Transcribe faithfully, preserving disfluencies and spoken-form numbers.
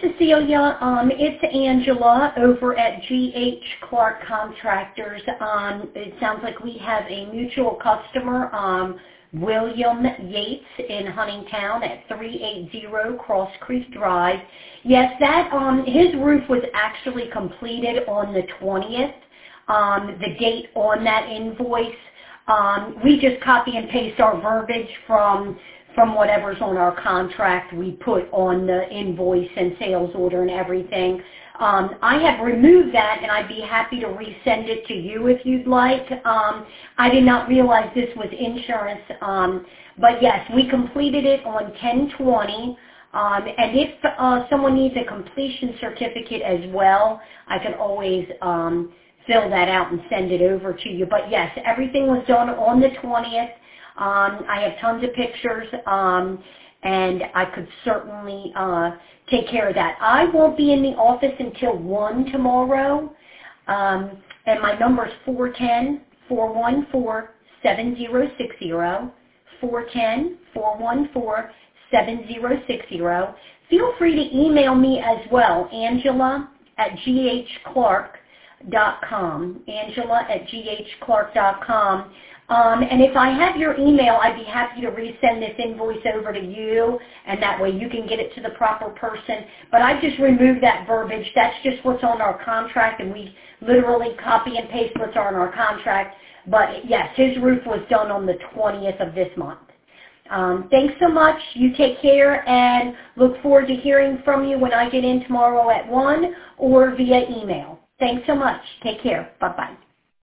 Cecilia. Um, it's Angela over at G H Clark Contractors. Um, it sounds like we have a mutual customer, um, William Yates in Huntingtown at three eighty Cross Creek Drive. Yes, that um, his roof was actually completed on the twentieth. Um, the date on that invoice. Um, we just copy and paste our verbiage from from whatever's on our contract. We put on the invoice and sales order and everything. Um, I have removed that, and I'd be happy to resend it to you if you'd like. Um, I did not realize this was insurance, um, but yes, we completed it on ten twenty. Um, and if uh, someone needs a completion certificate as well, I can always um, fill that out and send it over to you. But yes, everything was done on the twentieth. Um, I have tons of pictures, um, and I could certainly uh, take care of that. I won't be in the office until one tomorrow, um, and my number is four one zero, four one four, seven zero six zero, four one zero, four one four, seven zero six zero. Feel free to email me as well, Angela at g h clark dot com, Angela at g h clark dot com. Um, and if I have your email, I'd be happy to resend this invoice over to you, and that way you can get it to the proper person. But I've just removed that verbiage. That's just what's on our contract, and we literally copy and paste what's on our contract. But yes, his roof was done on the twentieth of this month. Um, thanks so much. You take care, and look forward to hearing from you when I get in tomorrow at one or via email. Thanks so much. Take care. Bye-bye.